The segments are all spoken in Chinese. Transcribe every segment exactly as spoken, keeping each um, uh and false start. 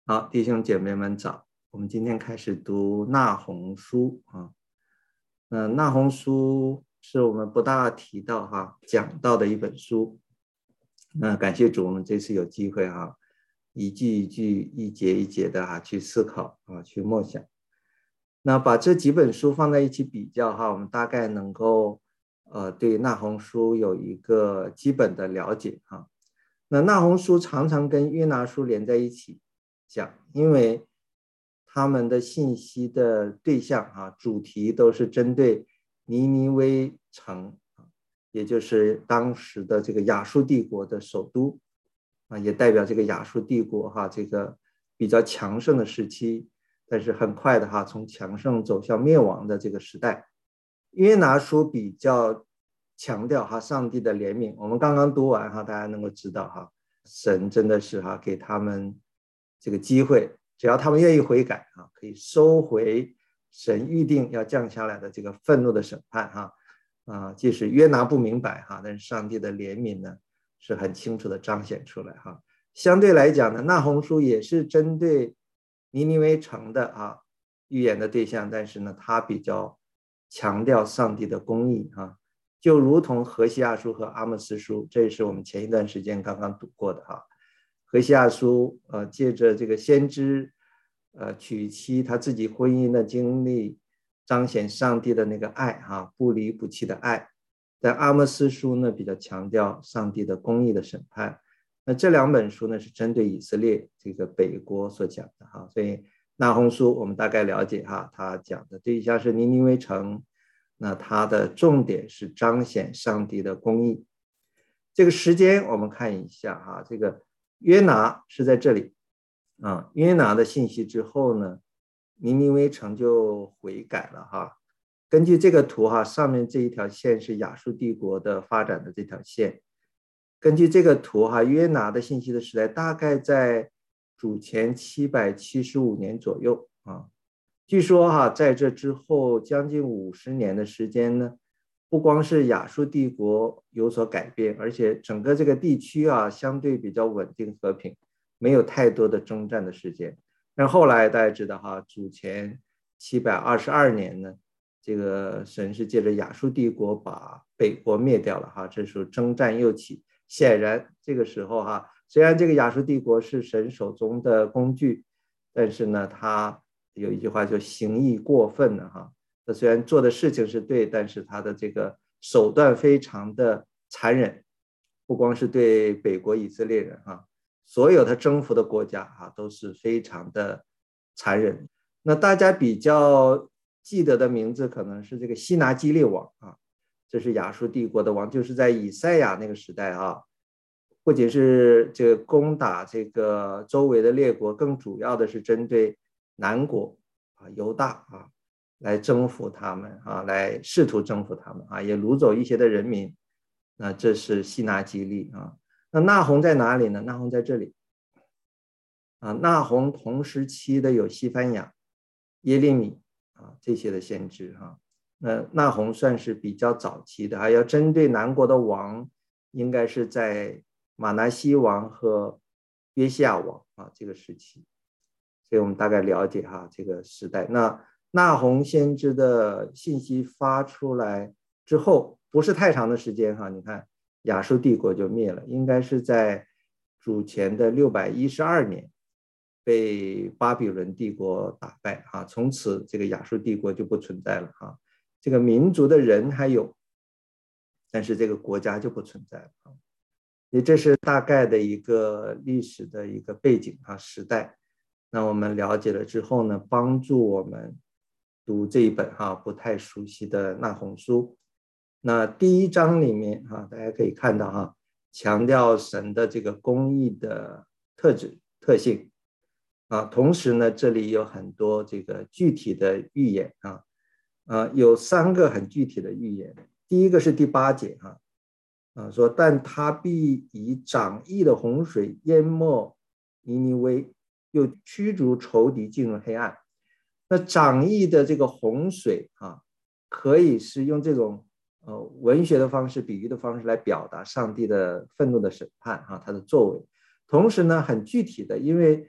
好，弟兄姐妹们早，我们今天开始读纳鸿书啊。那纳鸿书是我们不大提到哈讲到的一本书。那感谢主，我们这次有机会哈，一句一句、一节一节的哈去思考啊，去默想。那把这几本书放在一起比较哈，我们大概能够呃对纳鸿书有一个基本的了解哈。那纳鸿书常常跟约拿书连在一起讲，因为他们的信息的对象啊，主题都是针对尼尼微城，也就是当时的这个亚述帝国的首都啊，也代表这个亚述帝国哈这个比较强盛的时期，但是很快的哈从强盛走向灭亡的这个时代。约拿书比较强调哈上帝的怜悯，我们刚刚读完哈，大家能够知道哈，神真的是哈给他们这个机会，只要他们愿意悔改啊，可以收回神预定要降下来的这个愤怒的审判哈啊，即使约拿不明白哈，但是上帝的怜悯呢是很清楚的彰显出来哈。相对来讲呢，纳鸿书也是针对尼尼微城的啊预言的对象，但是呢，他比较强调上帝的公义啊，就如同何西阿书和阿莫斯书，这是我们前一段时间刚刚读过的哈。何西阿书呃借着这个先知呃娶妻他自己婚姻的经历，彰显上帝的那个爱哈，不离不弃的爱。在阿莫斯书呢，比较强调上帝的公义的审判。那这两本书呢，是针对以色列这个北国所讲的哈，所以纳鸿书我们大概了解哈，他讲的对象是尼尼微城，那它的重点是彰显上帝的公义。这个时间我们看一下哈，这个约拿是在这里啊，约拿的信息之后呢，尼尼微城就悔改了哈。根据这个图哈，上面这一条线是亚述帝国的发展的这条线。根据这个图哈，约拿的信息的时代大概在主前七百七十五年左右啊。据说哈，在这之后将近五十年的时间呢，不光是亚述帝国有所改变，而且整个这个地区啊相对比较稳定和平，没有太多的征战的时间。但后来大家知道哈，主前七百二十二年呢，这个神是借着亚述帝国把北国灭掉了哈，这时候征战又起。显然这个时候哈，虽然这个亚述帝国是神手中的工具，但是呢，他有一句话叫行义过分了哈。他虽然做的事情是对，但是他的这个手段非常的残忍，不光是对北国以色列人哈，所有他征服的国家啊都是非常的残忍。那大家比较记得的名字可能是这个西拿基立王啊，这是亚述帝国的王，就是在以赛亚那个时代啊，不仅是这个攻打这个周围的列国，更主要的是针对南国啊犹大啊来征服他们啊，来试图征服他们啊，也掳走一些的人民。那这是西拿基立啊。那纳鸿在哪里呢？纳鸿在这里啊。纳鸿同时期的有西番雅、耶利米啊这些的先知哈。那纳鸿算是比较早期的，还要针对南国的王，应该是在马拿西王和约西亚王啊这个时期。所以我们大概了解哈这个时代。那纳鸿先知的信息发出来之后，不是太长的时间哈，你看亚述帝国就灭了，应该是在主前的六百一十二年被巴比伦帝国打败哈，从此这个亚述帝国就不存在了哈。这个民族的人还有，但是这个国家就不存在了。所以这是大概的一个历史的一个背景啊时代。那我们了解了之后呢，帮助我们读这一本哈不太熟悉的纳鸿书。那第一章里面哈，大家可以看到哈，强调神的这个公义的特质特性啊，同时呢，这里有很多这个具体的预言啊。呃，有三个很具体的预言。第一个是第八节哈，啊，说但他必以涨溢的洪水淹没尼尼微，又驱逐仇敌进入黑暗。那涨溢的这个洪水啊，可以是用这种呃文学的方式、比喻的方式来表达上帝的愤怒的审判哈、啊，他的作为。同时呢，很具体的，因为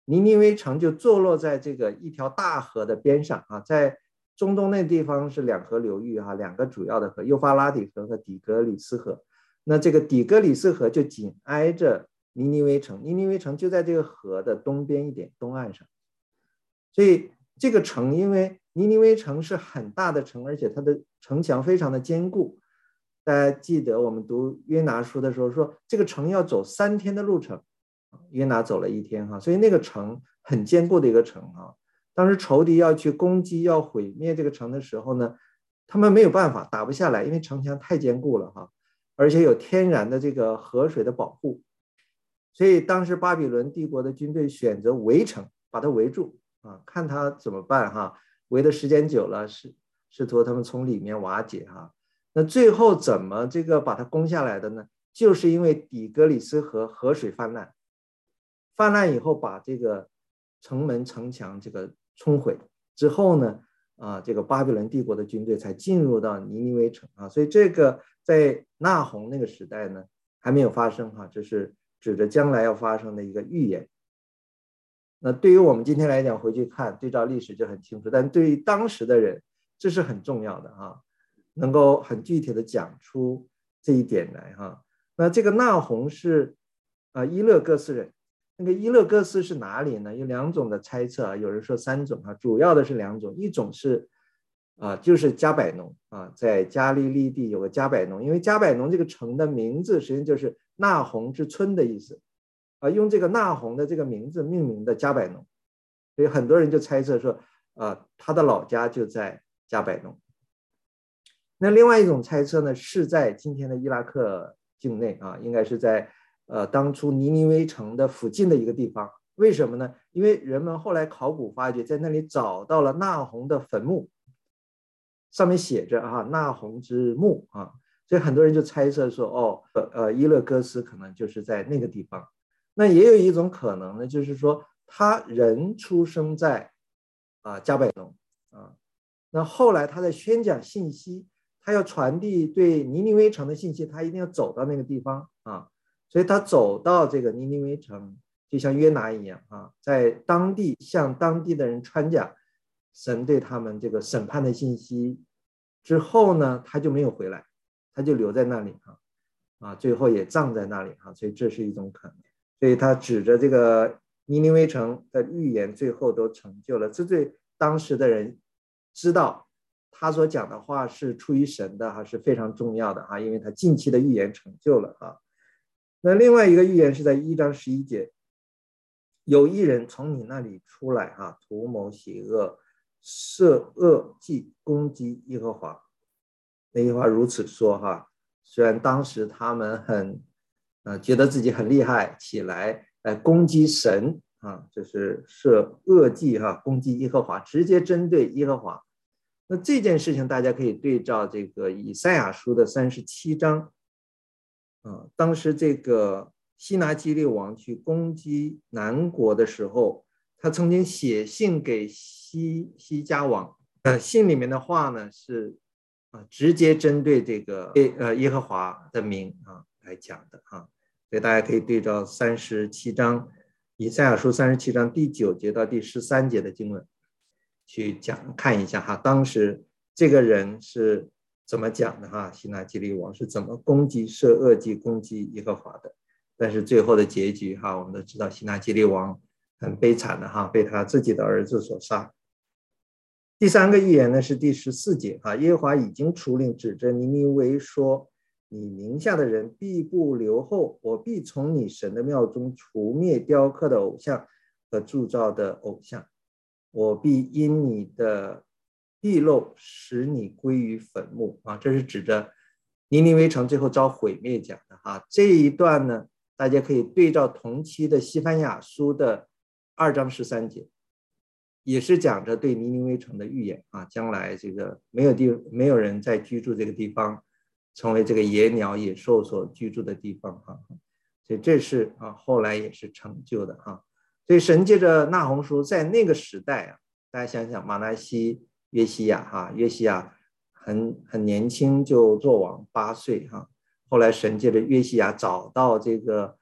尼尼微城就坐落在这个一条大河的边上啊，在中东那地方是两河流域哈、啊，两个主要的河，幼发拉底河和底格里斯河。那这个底格里斯河就紧挨着尼尼微城，尼尼微城就在这个河的东边一点，东岸上。所以这个城，因为尼尼微城是很大的城，而且它的城墙非常的坚固。大家记得我们读约拿书的时候说，这个城要走三天的路程，约拿走了一天哈，所以那个城很坚固的一个城啊。当时仇敌要去攻击、要毁灭这个城的时候呢，他们没有办法，打不下来，因为城墙太坚固了哈，而且有天然的这个河水的保护。所以当时巴比伦帝国的军队选择围城，把它围住啊，看他怎么办哈。围的时间久了，试试图他们从里面瓦解哈。那最后怎么这个把它攻下来的呢？就是因为底格里斯河河水泛滥，泛滥以后把这个城门城墙这个冲毁之后呢，啊，这个巴比伦帝国的军队才进入到尼尼微城啊。所以这个在那鸿那个时代呢还没有发生哈，这是指着将来要发生的一个预言。那对于我们今天来讲，回去看对照历史就很清楚，但对于当时的人这是很重要的啊，能够很具体的讲出这一点来哈。那这个那鸿是啊伊勒哥斯人，那个伊勒哥斯是哪里呢？有两种的猜测啊，有人说三种啊，主要的是两种，一种是啊就是加百农啊，在加利利地有个加百农，因为加百农这个城的名字实际上就是那鸿之村的意思啊，用这个那鸿的这个名字命名的加百农，所以很多人就猜测说啊他的老家就在加百农。那另外一种猜测呢，是在今天的伊拉克境内啊，应该是在呃当初尼尼微城的附近的一个地方。为什么呢？因为人们后来考古发掘，在那里找到了那鸿的坟墓，上面写着啊那鸿之墓啊，所以很多人就猜测说，哦，呃伊勒哥斯可能就是在那个地方。那也有一种可能呢，就是说他人出生在啊加百农啊，那后来他在宣讲信息。他要传递对尼尼微城的信息，他一定要走到那个地方啊，所以他走到这个尼尼微城，就像约拿一样啊，在当地向当地的人传讲神对他们这个审判的信息之后呢，他就没有回来，他就留在那里啊，啊，最后也葬在那里啊，所以这是一种可能。所以他指着这个尼尼微城的预言，最后都成就了，这对当时的人知道。他所讲的话是出于神的哈，是非常重要的哈，因为他近期的预言成就了啊。那另外一个预言是在一章十一节，有一人从你那里出来哈，图谋邪恶，设恶计，攻击耶和华。那句话如此说哈，虽然当时他们很呃觉得自己很厉害，起来来攻击神啊，就是设恶计哈，攻击耶和华，直接针对耶和华。那这件事情大家可以对照这个以赛亚书的三十七章啊，当时这个西拿基立王去攻击南国的时候，他曾经写信给西西家王，呃，信里面的话呢是啊直接针对这个呃耶和华的名啊来讲的啊，所以大家可以对照三十七章以赛亚书三十七章第九节到第十三节的经文。去讲看一下哈，当时这个人是怎么讲的哈？西拿基立王是怎么攻击设恶计攻击耶和华的？但是最后的结局哈，我们都知道西拿基立王很悲惨的哈，被他自己的儿子所杀。第三个预言呢是第十四节哈，耶和华已经出令指着尼尼微说：“你名下的人必不留后，我必从你神的庙中除灭雕刻的偶像和铸造的偶像。”我必因你的纰漏使你归于坟墓啊，这是指着尼尼微城最后遭毁灭讲的哈。这一段呢，大家可以对照同期的西番雅书的二章十三节，也是讲着对尼尼微城的预言啊，将来这个没有地没有人再居住这个地方，成为这个野鸟野兽所居住的地方哈。所以这是啊，后来也是成就的哈。所以神借着那鸿书在那个时代啊，大家想想马拿西约西亚哈，约西亚很很年轻就做王八岁哈，后来神借着约西亚找到这个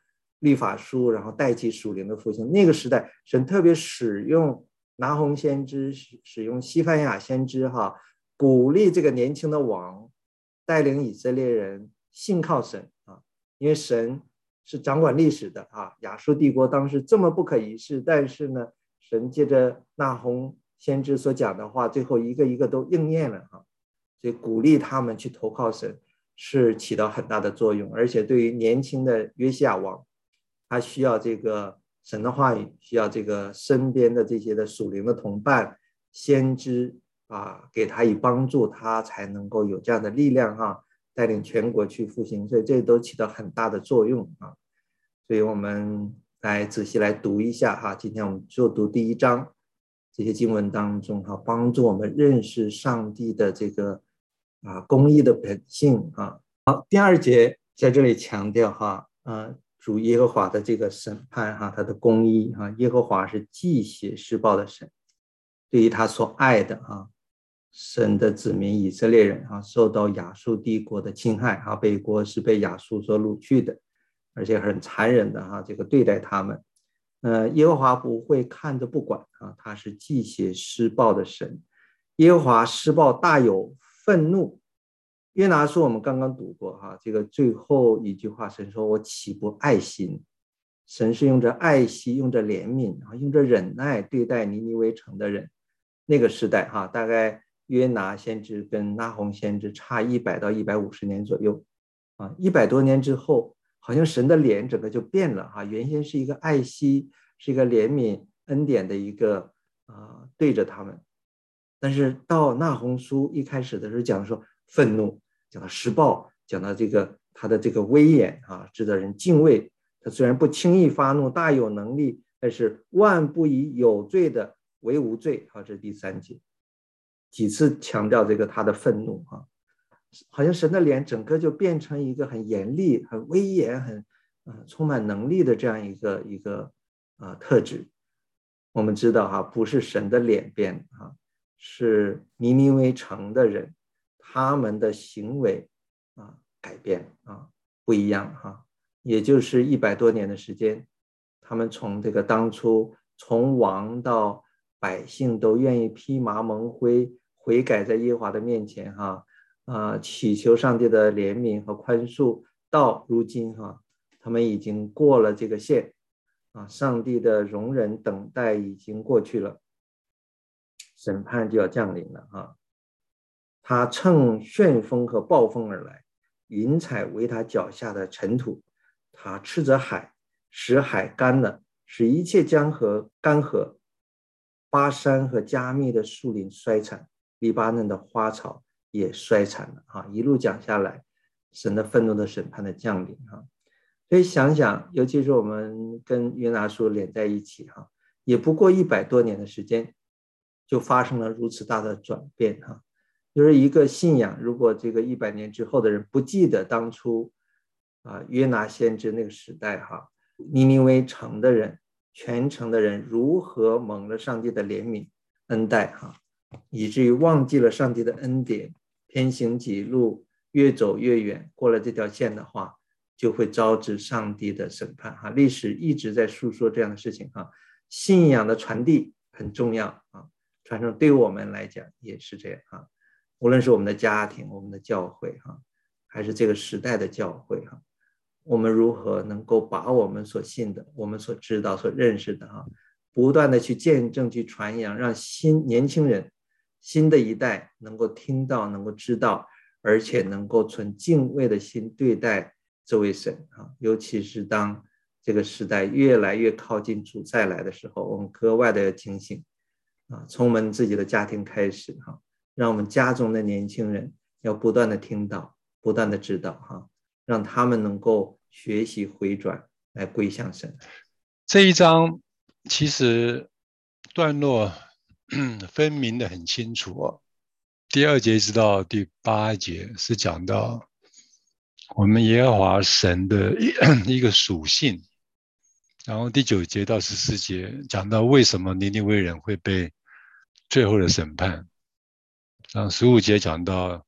律法书，然后带起属灵的复兴。那个时代，神特别使用拿鸿先知，使用西番雅先知，哈，鼓励这个年轻的王带领以色列人信靠神啊，因为神是掌管历史的啊。亚述帝国当时这么不可一世，但是呢，神借着拿鸿先知所讲的话，最后一个一个都应验了啊，所以鼓励他们去投靠神是起到很大的作用。而且对于年轻的约西亚王，他需要这个神的话语，需要这个身边的这些的属灵的同伴先知啊，给他以帮助，他才能够有这样的力量哈、啊，带领全国去复兴。所以这都起到很大的作用啊。所以我们来仔细来读一下哈、啊，今天我们就读第一章这些经文当中哈、啊，帮助我们认识上帝的这个啊公义的本性啊。好，第二节在这里强调哈，呃，主耶和华的这个审判哈，他的公义哈，耶和华是记血施报的神，对于他所爱的啊，神的子民以色列人啊，受到亚述帝国的侵害啊，北国是被亚述所掳去的，而且很残忍的哈、啊，这个对待他们。呃，耶和华不会看着不管啊，他是记血施报的神。耶和华施报大有愤怒。约拿书我们刚刚读过哈，这个最后一句话，神说我岂不爱心？神是用着爱惜，用着怜悯啊，用着忍耐对待尼尼微城的人。那个时代哈，大概约拿先知跟拿鸿先知差一百到一百五十年左右啊，一百多年之后，好像神的脸整个就变了哈，原先是一个爱惜，是一个怜悯恩典的一个啊对着他们，但是到拿鸿书一开始的时候讲说愤怒，讲到施暴，讲到这个他的这个威严啊，值得人敬畏。他虽然不轻易发怒，大有能力，但是万不以有罪的为无罪啊，这是第三节，几次强调这个他的愤怒啊，好像神的脸整个就变成一个很严厉、很威严、很、呃、充满能力的这样一个一个、呃、特质。我们知道哈、啊，不是神的脸变啊，是尼尼微城的人，他们的行为啊改变啊不一样哈、啊，也就是一百多年的时间，他们从这个当初从王到百姓都愿意披麻蒙灰悔改在耶和华的面前哈、啊，啊祈求上帝的怜悯和宽恕，到如今哈、啊，他们已经过了这个线啊，上帝的容忍等待已经过去了，审判就要降临了啊。他乘旋风和暴风而来，云彩为他脚下的尘土，他斥责海，使海干了，使一切江河干涸，巴山和加密的树林衰残，黎巴嫩的花草也衰残了啊！一路讲下来，神的愤怒的审判的降临啊！所以想想，尤其是我们跟约拿书连在一起哈，也不过一百多年的时间，就发生了如此大的转变哈。就是一个信仰，如果这个一百年之后的人不记得当初啊约拿先知那个时代哈，尼尼微城的人，全城的人如何蒙了上帝的怜悯恩待哈，以至于忘记了上帝的恩典，偏行己路，越走越远，过了这条线的话，就会招致上帝的审判哈。历史一直在述说这样的事情哈，信仰的传递很重要啊，传承对我们来讲也是这样啊。无论是我们的家庭、我们的教会哈，还是这个时代的教会哈，我们如何能够把我们所信的、我们所知道、所认识的哈，不断的去见证、去传扬，让新年轻人、新的一代能够听到、能够知道，而且能够存敬畏的心对待这位神哈。尤其是当这个时代越来越靠近主再来的时候，我们格外的要警醒啊，从我们自己的家庭开始哈。让我们家中的年轻人要不断的听到，不断的知道哈，让他们能够学习回转来归向神。 这一章其实段落分明的很清楚哦。第二节直到第八节是讲到我们耶和华神的一个属性，然后第九节到十四节讲到为什么尼尼微人会被最后的审判。然后十五节讲到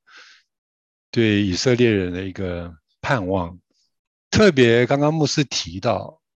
对以色列人的一个盼望，特别刚刚牧师提到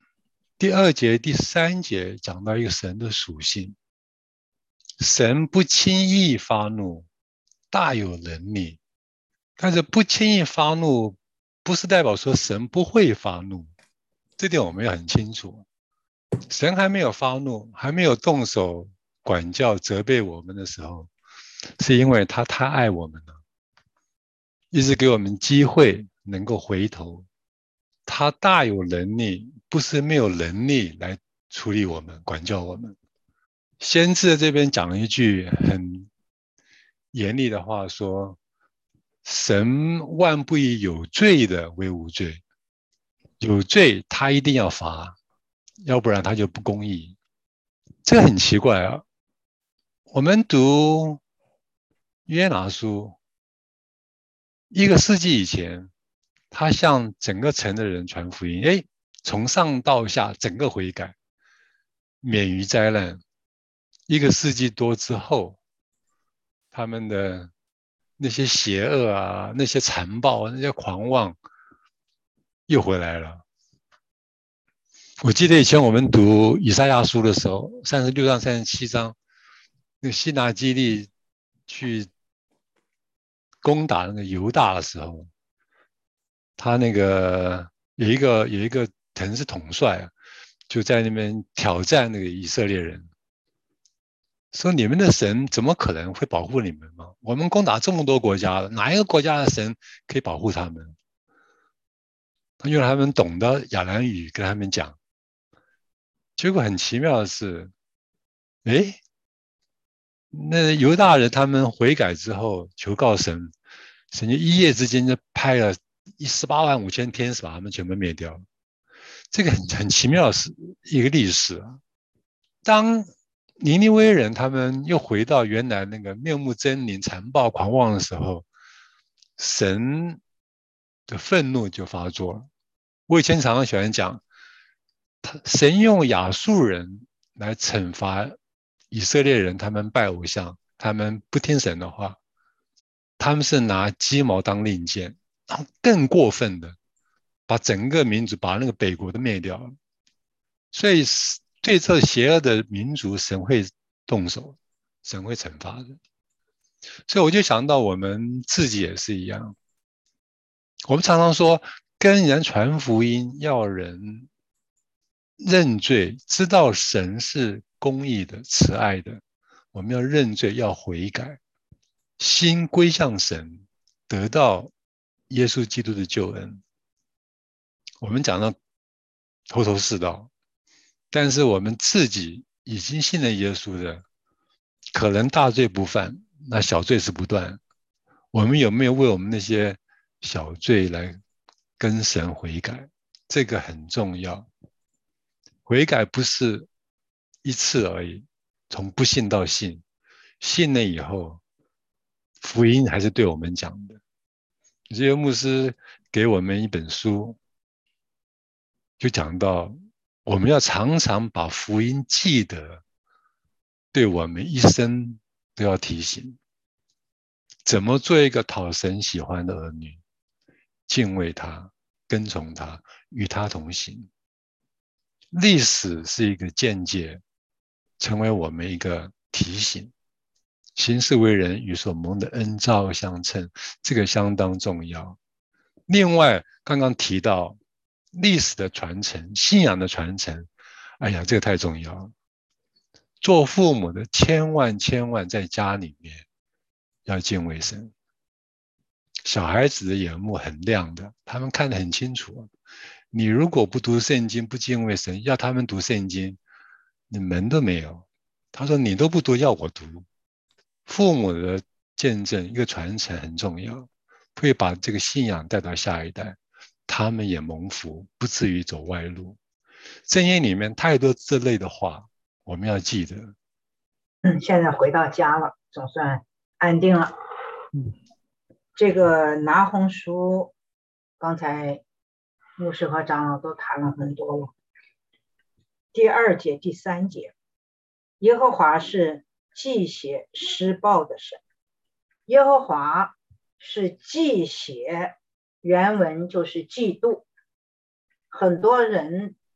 第二节、第三节讲到一个神的属性，神不轻易发怒，大有能力。但是不轻易发怒，不是代表说神不会发怒，这点我们要很清楚。神还没有发怒，还没有动手管教、责备我们的时候，是因为他太爱我们了，一直给我们机会能够回头。他大有能力，不是没有能力来处理我们、管教我们。先知这边讲了一句很严厉的话，说神万不以有罪的为无罪，有罪他一定要罚，要不然他就不公义。这个很奇怪啊。我们读约拿书，一个世纪以前，他向整个城的人传福音，诶，从上到下整个悔改，免于灾难。一个世纪多之后，他们的那些邪恶啊，那些残暴，那些狂妄又回来了。我记得以前我们读以赛亚书的时候，三十六章、三十七章，那个西拿基利去攻打那个犹大的时候，他那个有一个有一个可能是统帅啊，就在那边挑战那个以色列人，说你们的神怎么可能会保护你们吗？我们攻打这么多国家了，哪一个国家的神可以保护他们？他用他们懂的亚兰语跟他们讲，结果很奇妙的是，诶，那犹大人他们悔改之后求告神，神就一夜之间就派了一十八万五千天使把他们全部灭掉。这个很很奇妙的是一个历史啊。当尼尼微人他们又回到原来那个面目狰狞、残暴、狂妄的时候，神的愤怒就发作了。我以前常常喜欢讲，神用亚述人来惩罚以色列人，他们拜偶像，他们不听神的话，他们是拿鸡毛当令箭，然后更过分的把整个民族，把那个北国都灭掉了。所以对这邪恶的民族，神会动手，神会惩罚的。所以我就想到我们自己也是一样，我们常常说跟人传福音，要人认罪，知道神是公义的、慈爱的，我们要认罪，要悔改，心归向神，得到耶稣基督的救恩。我们讲到头头是道，但是我们自己已经信了耶稣的，可能大罪不犯，那小罪是不断。我们有没有为我们那些小罪来跟神悔改？这个很重要。悔改不是一次而已，从不信到信，信了以后，福音还是对我们讲的。这位牧师给我们一本书，就讲到我们要常常把福音记得，对我们一生都要提醒，怎么做一个讨神喜欢的儿女，敬畏他，跟从他，与他同行。历史是一个见解，成为我们一个提醒。行事为人与所蒙的恩照相称，这个相当重要。另外，刚刚提到历史的传承、信仰的传承，哎呀，这个太重要了。做父母的千万千万在家里面要敬畏神。小孩子的眼目很亮的，他们看得很清楚。你如果不读圣经，不敬畏神，要他们读圣经，你门都没有。他说你都不读，要我读。父母的见证，一个传承很重要，会把这个信仰带到下一代，他们也蒙福，不至于走歪路。圣经里面太多这类的话，我们要记得。 嗯，现在回到家了，总算安定了。嗯，这个拿红书，刚才牧师和长老都谈了很多了。第二节、第三节，耶和华是忌邪施暴的神。耶和华是忌邪，原文就是嫉妒。很多人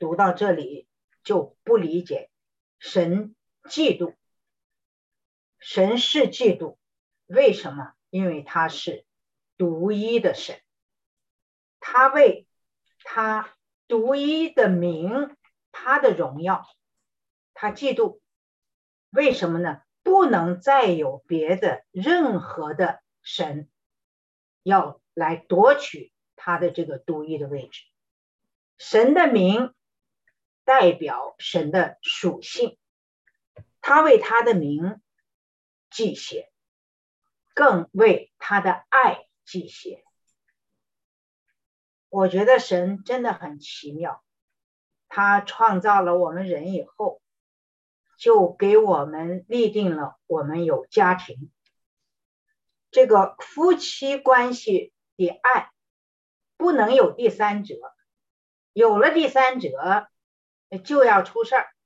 读到这里就不理解，神嫉妒，神是嫉妒，为什么？因为他是独一的神，他为他独一的名，他的荣耀，他嫉妒，为什么呢？不能再有别的任何的神要来夺取他的这个独一的位置。神的名代表神的属性，他为他的名祭血，更为他的爱祭血。我觉得神真的很奇妙，他创造了我们人以后，就给我们立定了我们有家庭，这个夫妻关系的爱不能有第三者，有了第三者就要出事儿。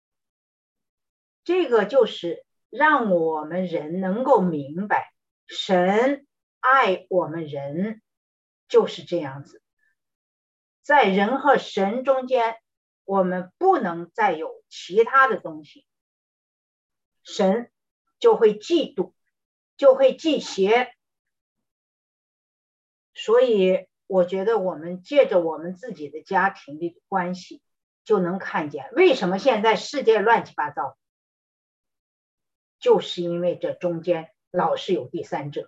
这个就是让我们人能够明白，神爱我们人就是这样子，在人和神中间，我们不能再有其他的东西，神就会嫉妒，就会忌邪。所以我觉得我们借着我们自己的家庭的关系，就能看见为什么现在世界乱七八糟，就是因为这中间老是有第三者。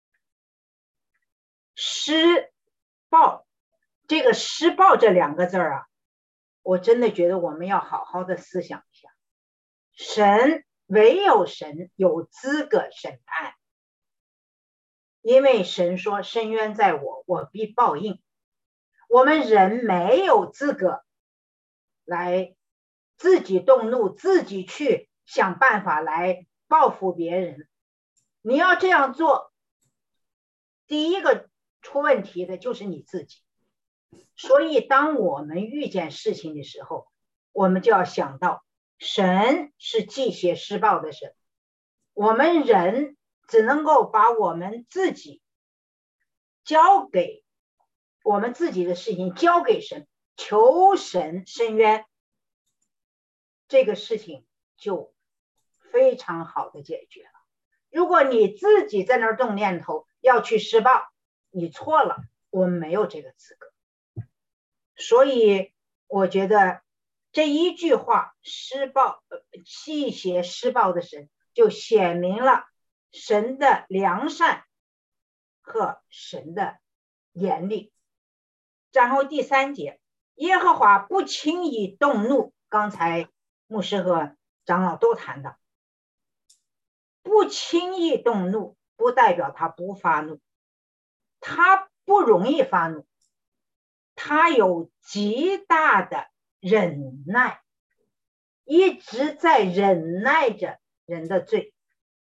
施暴，这个施暴这两个字啊，我真的觉得我们要好好的思想一下。神，唯有神有资格审判，因为神说深渊在我，我必报应。我们人没有资格来自己动怒，自己去想办法来报复别人。你要这样做，第一个出问题的就是你自己。所以当我们遇见事情的时候，我们就要想到神是忌邪施暴的神，我们人只能够把我们自己交给我们自己的事情交给神，求神伸冤，这个事情就非常好的解决了。如果你自己在那儿动念头要去施暴，你错了，我们没有这个资格。所以我觉得这一句话，施暴忌邪施暴的神，就显明了神的良善和神的严厉。然后第三节，耶和华不轻易动怒，刚才牧师和长老都谈到，不轻易动怒不代表他不发怒，他不容易发怒，他有极大的忍耐，一直在忍耐着人的罪，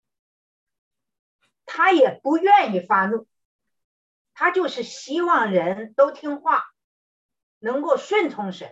他也不愿意发怒，他就是希望人都听话，能够顺从神，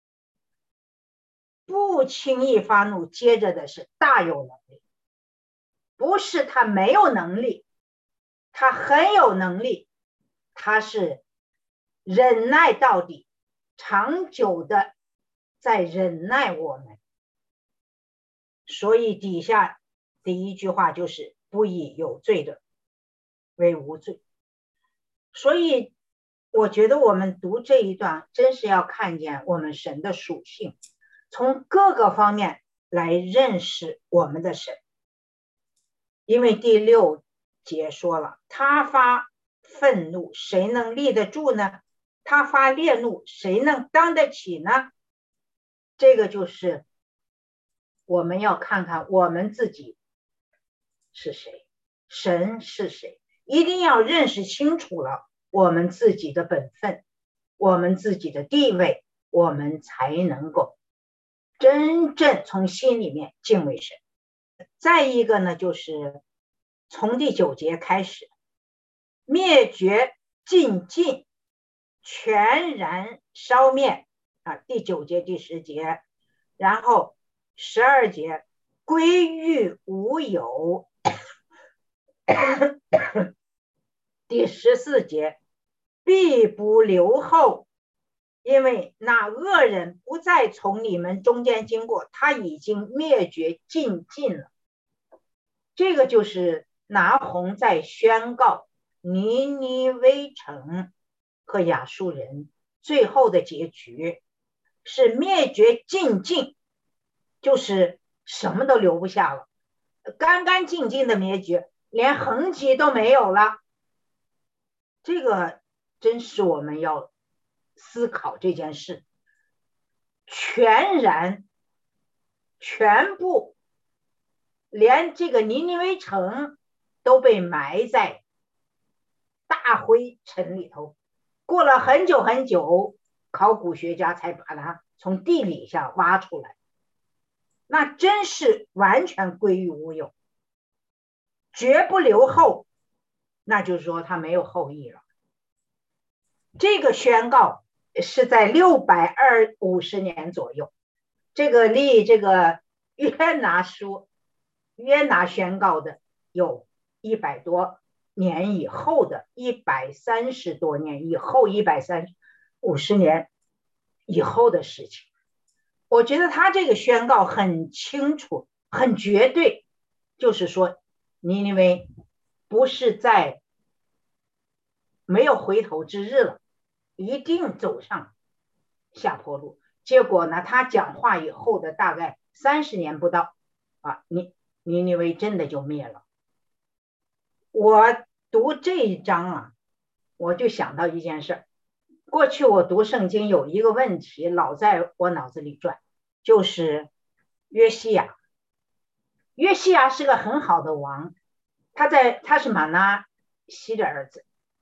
不轻易发怒。接着的是大有能力，不是他没有能力，他很有能力，他是忍耐到底，长久的在忍耐我们。所以底下第一句话就是不以有罪的为无罪。所以我觉得我们读这一段真是要看见我们神的属性，从各个方面来认识我们的神。因为第六节说了，他发愤怒，谁能立得住呢？他发烈怒，谁能当得起呢？这个就是我们要看看我们自己是谁，神是谁，一定要认识清楚了我们自己的本分，我们自己的地位，我们才能够真正从心里面敬畏神。再一个呢，就是从第九节开始，灭绝尽尽，全然烧灭啊，第九节第十节，然后十二节归于无有第十四节必不留后， 因为那恶人不再从你们中间经过，他已经灭绝尽尽了。这个就是拿鸿在宣告尼尼微城和亚述人最后的结局是灭绝尽尽，就是什么都留不下了，干干净净的灭绝，连痕迹都没有了。这个真是我们要思考这件事，全然全部连这个尼尼微城都被埋在大灰尘里头，过了很久很久，考古学家才把它从地底下挖出来，那真是完全归于无有，绝不留后，那就是说他没有后裔了。这个宣告是在六百二五十年左右，这个离这个约拿书约拿宣告的有一百多年以后的，一百三十多年以后，一百三五十年以后的事情。我觉得他这个宣告很清楚，很绝对，就是说尼尼微不是在没有回头之日了，一定走上下坡路。结果呢，他讲话以后的大概三十年不到啊，尼尼尼微真的就灭了。我读这一章啊，我就想到一件事，过去我读圣经有一个问题老在我脑子里转，就是约西亚。约西亚是个很好的王，他在他是玛拿西的儿子，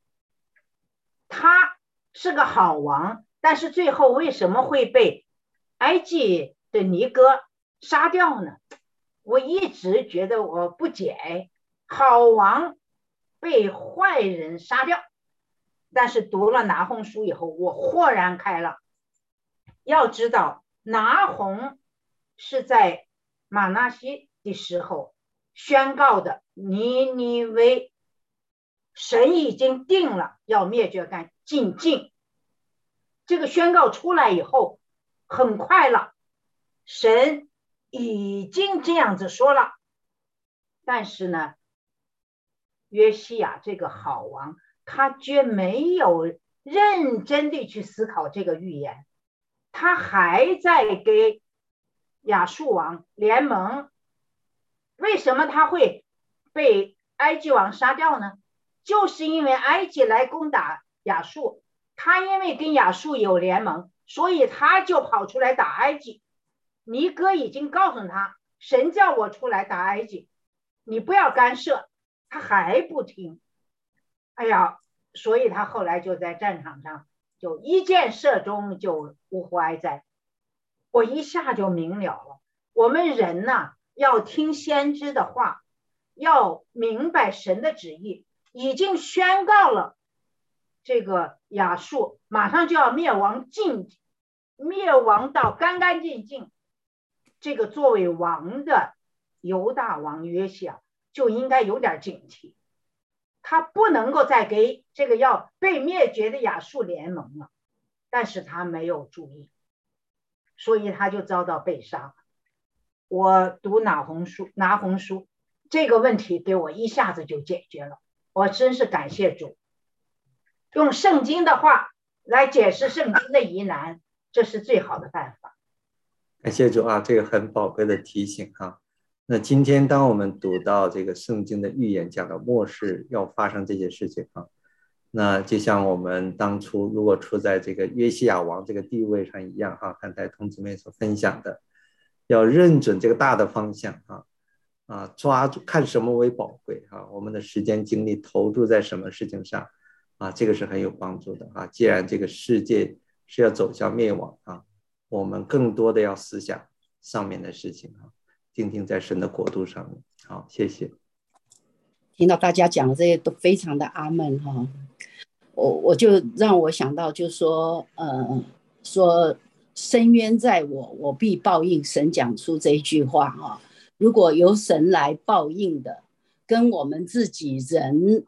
他是个好王，但是最后为什么会被埃及的尼哥杀掉呢？我一直觉得我不解，好王被坏人杀掉，但是读了拿鸿书以后，我豁然开朗。要知道拿鸿是在玛拿西的时候宣告的尼尼微，神已经定了要灭绝干尽尽。这个宣告出来以后很快了，神已经这样子说了，但是呢，约西亚这个好王他却没有认真地去思考这个预言，他还在给亚述王联盟。为什么他会被埃及王杀掉呢？就是因为埃及来攻打亚述，他因为跟亚述有联盟，所以他就跑出来打埃及。尼哥已经告诉他，神叫我出来打埃及，你不要干涉，他还不听。哎呀，所以他后来就在战场上就一箭射中，就呜呼哀哉。我一下就明了了，我们人呢，要听先知的话，要明白神的旨意，已经宣告了这个亚述马上就要灭亡尽灭亡到干干净净，这个作为王的犹大王约西亚就应该有点警惕，他不能够再给这个要被灭绝的亚述联盟了，但是他没有注意，所以他就遭到被杀。我读拿鸿书拿鸿书这个问题给我一下子就解决了，我真是感谢主，用圣经的话来解释圣经的疑难，这是最好的办法。 感谢主啊，这个很宝贵的提醒啊。那今天当我们读到这个圣经的预言讲到末世要发生这些事情啊，那就像我们当初如果处在这个约西亚王这个地位上一样哈，刚才同志们所分享的，要认准这个大的方向啊，啊，抓住看什么为宝贵啊，我们的时间精力投注在什么事情上啊，这个是很有帮助的啊。既然这个世界是要走向灭亡啊，我们更多的要思想上面的事情啊，定睛在神的国度上面。好，谢谢。 听到大家讲的这些都非常的阿们哈，我我就让我想到，就是说，呃，说深渊在我，我必报应。神讲出这一句话哈，如果由神来报应的，跟我们自己人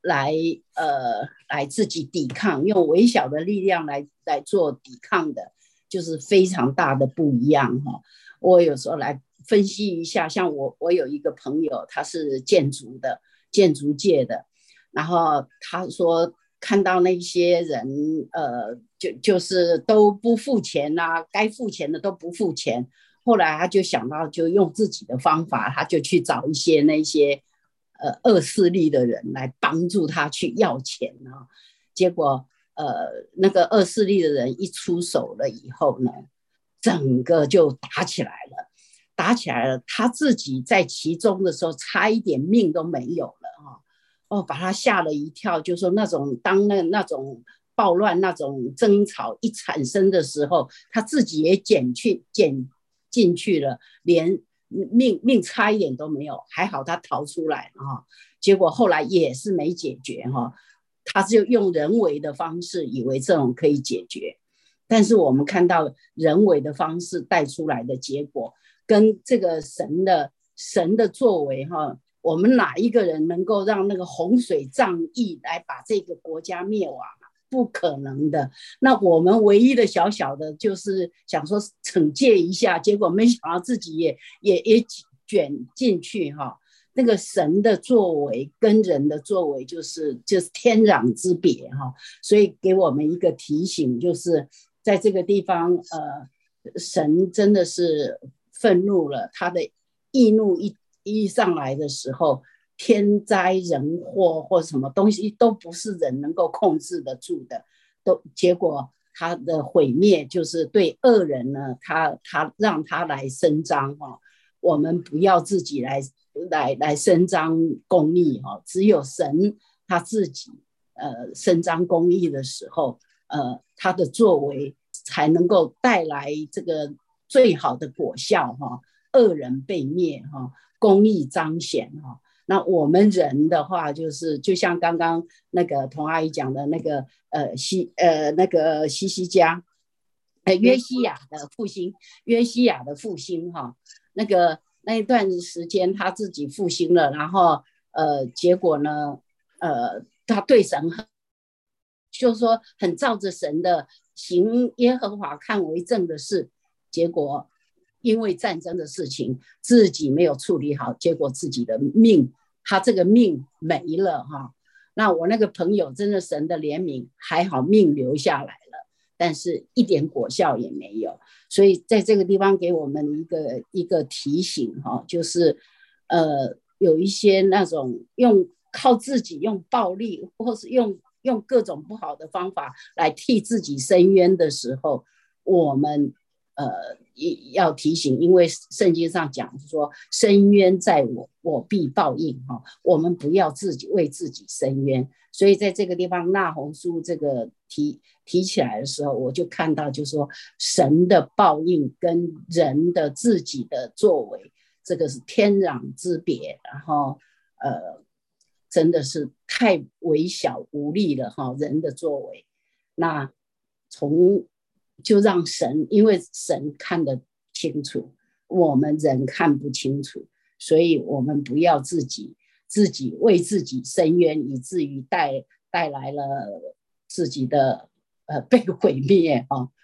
来呃来自己抵抗，用微小的力量来来做抵抗的，就是非常大的不一样哈。我有时候来分析一下，像我我有一个朋友，他是建筑的，建筑界的，然后他说看到那些人呃就就是都不付钱啊，该付钱的都不付钱。后来他就想到，就用自己的方法，他就去找一些那些呃恶势力的人来帮助他去要钱啊。结果呃那个恶势力的人一出手了以后呢，整个就打起来了，打起来了。他自己在其中的时候，差一点命都没有了啊！哦，把他吓了一跳，就说那种当那那种暴乱、那种争吵一产生的时候，他自己也减去减。进去了，连命命差一点都没有，还好他逃出来啊。结果后来也是没解决哈，他就用人为的方式，以为这种可以解决，但是我们看到人为的方式带出来的结果，跟这个神的神的作为哈，我们哪一个人能够让那个洪水仗义来把这个国家灭亡？不可能的。那我们唯一的小小的就是想说惩戒一下，结果没想到自己也也也卷进去哈。那个神的作为跟人的作为就是就是天壤之别哈。所以给我们一个提醒，就是在这个地方呃，神真的是愤怒了，他的义怒一一上来的时候，天灾人祸或什么东西都不是人能够控制得住的，都结果他的毁灭就是对恶人呢，他他让他来伸张哈，我们不要自己来来来伸张公义哈，只有神他自己呃伸张公义的时候，呃他的作为才能够带来这个最好的果效哈，恶人被灭哈，公义彰显哈。那我们人的话，就是就像刚刚那个童阿姨讲的那个呃西呃那个西西家，呃约西亚的复兴，约西亚的复兴哈，那个那一段时间他自己复兴了，然后呃结果呢，呃他对神很，就是说很照着神的行耶和华看为正的事，结果因为战争的事情自己没有处理好，结果自己的命，他这个命没了哈。那我那个朋友真的神的怜悯，还好命留下来了，但是一点果效也没有。所以在这个地方给我们一个一个提醒哈，就是呃有一些那种用靠自己用暴力或是用用各种不好的方法来替自己伸冤的时候，我们呃，要提醒，因为圣经上讲说，伸冤在我，我必报应哈。我们不要自己为自己伸冤，所以在这个地方，那红书这个提提起来的时候，我就看到，就是说神的报应跟人的自己的作为，这个是天壤之别，然后呃，真的是太微小无力了哈，人的作为。那从就让神，因为神看得清楚，我们人看不清楚，所以我们不要自己自己为自己伸冤，以至于带带来了自己的呃被毁灭啊。